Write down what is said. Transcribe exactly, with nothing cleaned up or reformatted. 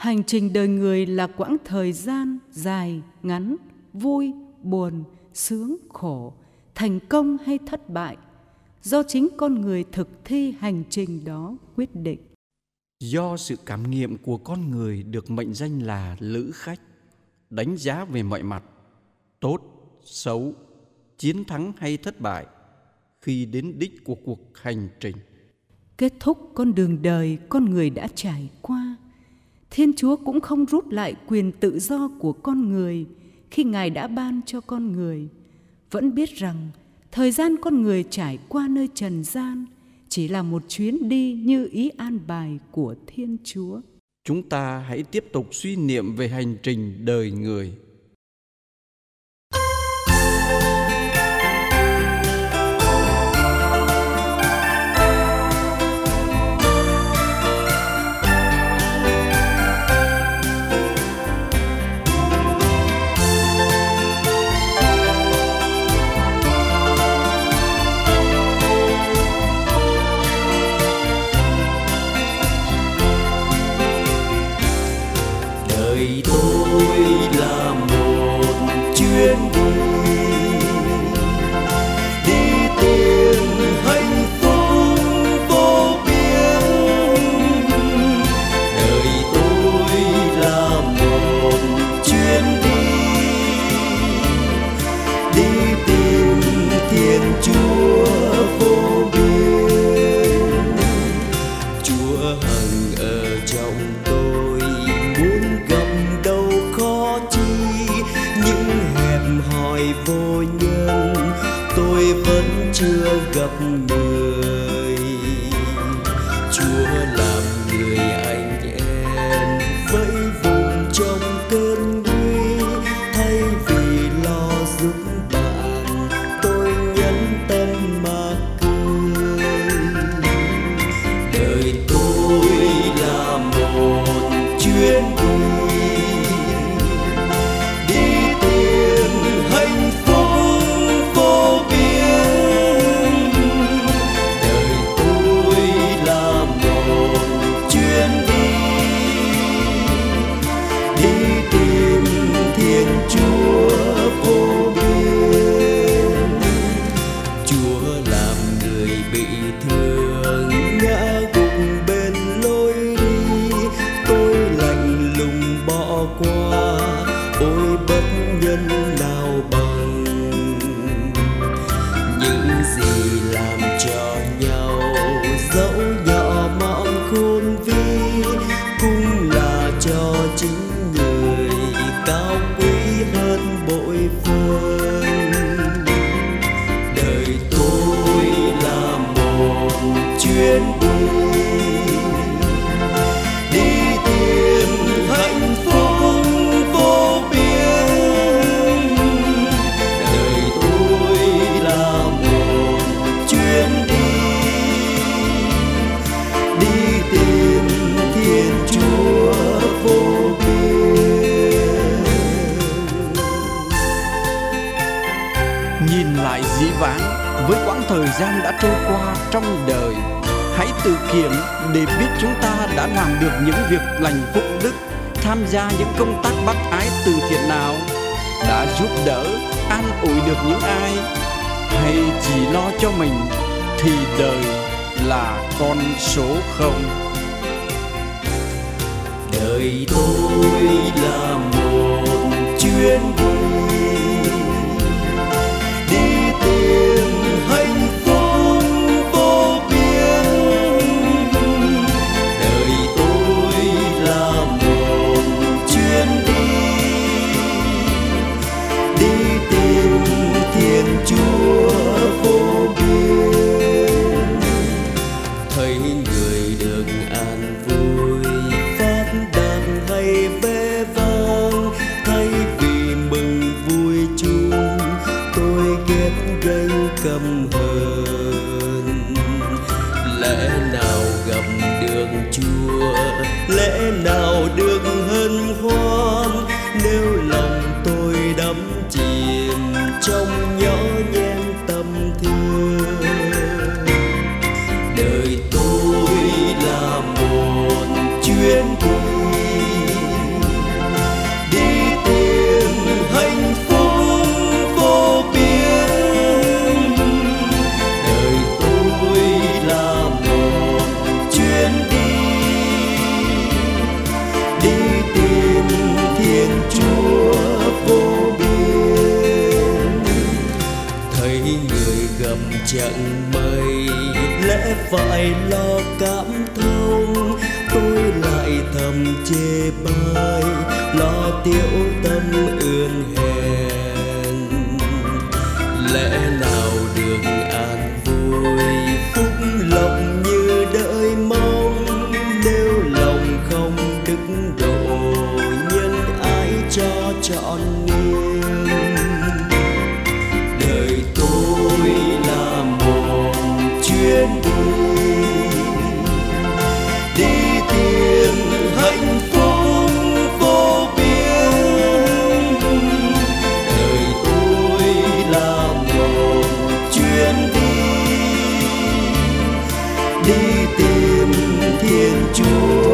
Hành trình đời người là quãng thời gian dài, ngắn, vui, buồn, sướng, khổ, thành công hay thất bại, do chính con người thực thi hành trình đó quyết định. Do sự cảm nghiệm của con người được mệnh danh là lữ khách, đánh giá về mọi mặt, tốt, xấu, chiến thắng hay thất bại, khi đến đích của cuộc hành trình. Kết thúc con đường đời con người đã trải qua, Thiên Chúa cũng không rút lại quyền tự do của con người khi Ngài đã ban cho con người, vẫn biết rằng thời gian con người trải qua nơi trần gian chỉ là một chuyến đi như ý an bài của Thiên Chúa. Chúng ta hãy tiếp tục suy niệm về hành trình đời người. Đời tôi là một chuyến đi, đi tìm hạnh phúc vô biên. Đời tôi là một chuyến đi, đi tìm Thiên Chúa vô biên. Chúa hằng ở trong tôi, muốn gặp đâu khó chi, những hẹp hòi vô nhân tôi vẫn chưa gặp người. Chúa làm người anh em vẫy vùng trong cơn nguy, thay vì lo giúp bạn tôi nhẫn tâm mà cười. Đời tôi là một chuyến đi, đi tìm hạnh phúc vô biên. Đời tôi là một chuyến đi, đi tìm Thiên Chúa vô biên. Chúa làm người bị thương ngã gục bên lối đi, tôi lạnh lùng bỏ qua, ôi bất nhân nào bằng. Những gì làm cho nhau dẫu nhỏ mọn khôn vi, cũng là cho chính người cao quý hơn bội phần. Đời tôi là một chuyến đi, đi tìm hạnh phúc vô biên. Đời tôi là một chuyến đi, đi tìm Thiên Chúa vô biên. Nhìn lại dĩ vãng với quãng thời gian đã trôi qua trong đời, hãy tự kiểm để biết chúng ta đã làm được những việc lành phúc đức, tham gia những công tác bác ái từ thiện nào, đã giúp đỡ, an ủi được những ai, hay chỉ lo cho mình thì đời là con số không. Đời tôi là một chuyến đi, đi tìm hạnh phúc vô biên. Đời tôi là một chuyến đi, đi tìm Thiên Chúa vô biên. Thấy người được an vui, phát đàn hay ve vang, thay vì mừng phải lo cảm thông, tôi lại thầm chê bai lo tiểu tâm ương hèn. Lẽ nào được an vui phúc lộc như đợi mong, nếu lòng không đức độ nhân ái cho trọn niềm. Đời tôi là một chuyến đi, đi tìm hạnh phúc vô biên. Đời tôi là một chuyến đi, đi tìm Thiên Chúa